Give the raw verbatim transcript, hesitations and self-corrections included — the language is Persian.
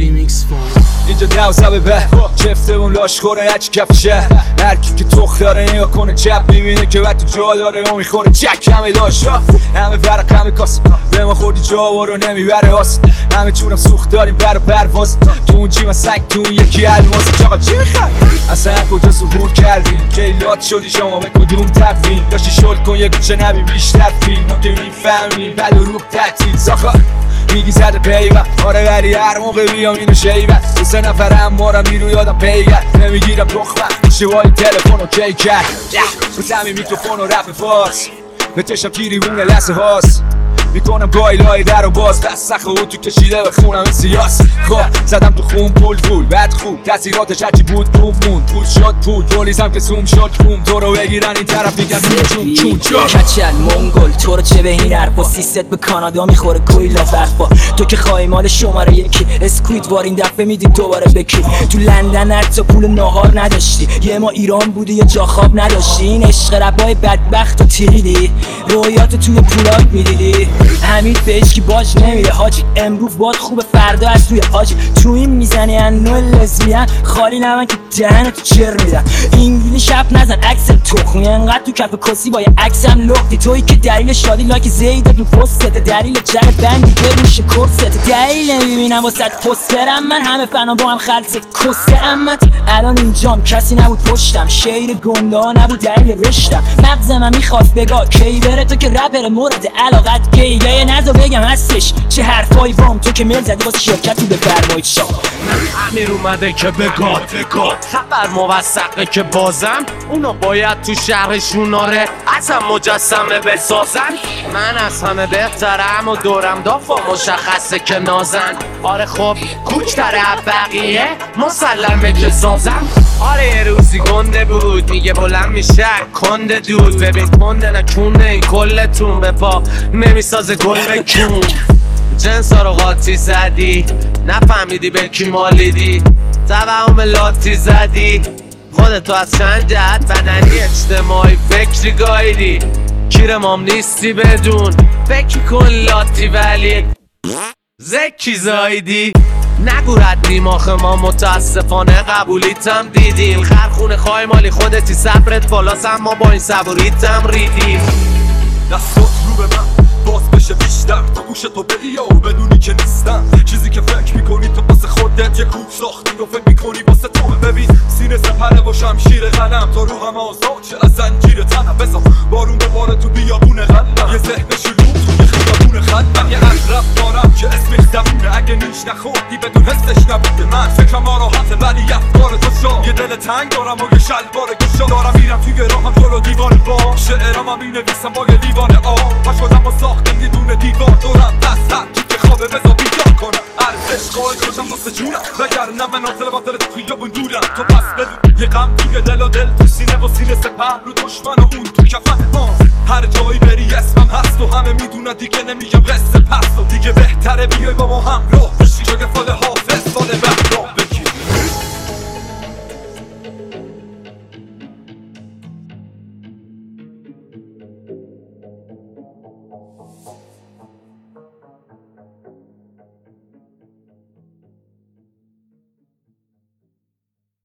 ریمیکس فون اینجا دوزه به چفته اون لاش خوره هچی کفشه هر کی که تخ داره نگاه کنه چپ میبینه که وقت تو جا داره اون میخوره چک همه داشت همه برق همه کاس به ما خوردی جا رو نمیبره هاست همه چونم سوخت داریم برا پرواز تو اون جیمه سنگ تو اون یکی الماس چاقا چی میخوای اصلا کجا ظهور کردی کیلات شدی شما به کدوم تفهیم داشتی شل کن یه گوچه نبی بیشتر فیلم ما که میفهمی بل و روح تعطیل ساخا میگی زده پیوه آره ولی هر موقع بیام اینو شیبه دو سه نفرم مارم میرو یادم پیگر نمیگیرم تخمه شوای تلفن و کی کرد رو تمی میکروفون و رپ فارس به چشم کیریونه لحظه هاست میکنم گاهی لای در و باز دست سخه و تو کشیده به خونم سیاس خب زدم تو خون پول پول بعد خوب تاثیراتش هرچی بود بوم موند پول شد پول پولیسم که زوم شد بوم تو رو بگیرن این طرف میگن چون چون چون کچل منگل تو رو چه به این حرفا سیست به کانادا میخوره کویلا برفا تو که خواهی مال شماره یکی اسکوید وار این دفعه میدی دوباره بکی تو لندن حتی پول ناهار نداشتی یه ما ایران بودی یا جا خواب نداشتی این عشق ربای بدبخت و تیریدی رویاتو توی پولاد میدیدی حمید بهش که باج نمیره حاجی امروز باد خوبه فردا از توی حاجی تو این میزنی انو لزبیان خالی نمن که دهنتو چر میدن اینگلی شب نزن اکسل تخمی انقدر تو کف کسی با یه عکسم لختی تویی که دلیل شادی لایک زیده تو پستت دلیل جر بندی که روش کرست دلیل نمیبینم واسه پسترم من همه فنا با هم خلصت کسته امت الان اینجام کسی نبود پشتم شیر گنده ها نبود دلیل رشتم مغزم هم میخواست بگاه کی بره تو که رپر مورد علاقت گیه نزا بگم هستش چه حرفایی بام تو که میل زدی واسه شرکتی به فرمایید شا امیر اومده که بگاد بگاد خبر موثقه که بازم اونا باید تو شهرشون آره ازم مجسمه بسازن من از همه بهترم و دورم دافا مشخصه که نازن آره خب کوچتر بقیه مسلمه که سازم آره یه روزی گنده بود میگه بلند میشه کنده دود ببین کنده نکونه این کلتون به پا نمیسازه گل بکون جنس ها رو قاطی زدی نفهمیدی به کی مالیدی توهم لاتی زدی خودتو از چند جهت بدنی اجتماعی فکری گایدی کیرمام نیستی بدون فکر کن لاتی ولی زکی زایدی نگو رد نیماخ ما متاسفانه قبولیتم دیدیم خرخونه خواهی مالی خودتی صبرت بالاست اما با این صبوریتم ریدیم دستات رو به من باز بشه بیشتر تا گوش تو بری و بدونی که نیستم چیزی که فکر میکنی تو واسه خودت یه کوب ساختی و فکر میکنی واسه تو ببین سینه سپره و شمشیر قلم تا روحم آزاد چه از زنجیر تنم بزن بارون بباره تو بیابون قلبم یه ذهن شلوغ توی خیابون خلبم یه اقرب دارم که اسمش زبونه اگه نیش نخوردی بدون حسش نبوده من فکرم راحته ولی افکار تو شا یه دل تنگ دارم و یه شلوار گشا دارم میرم توی راهم جلو دیوار با شعرم هم مینویسم با یه لیوان آب پا شدم و ساختم یه دونه دیوار دورم دست هر کی که خوابه بزا بیدار کنم ارزش قائل شدم واسه جونم وگرنه مناظر باطل تو خیابون دورم تو پس بدون یه غم توی دل و دل تو سینه و سینه سپر رو دشمن و اون تو کفن هر جایی بری اسمم هست و همه میدونن دیگه نمیگم قصه پس و دیگه بهتره بیای با ما هم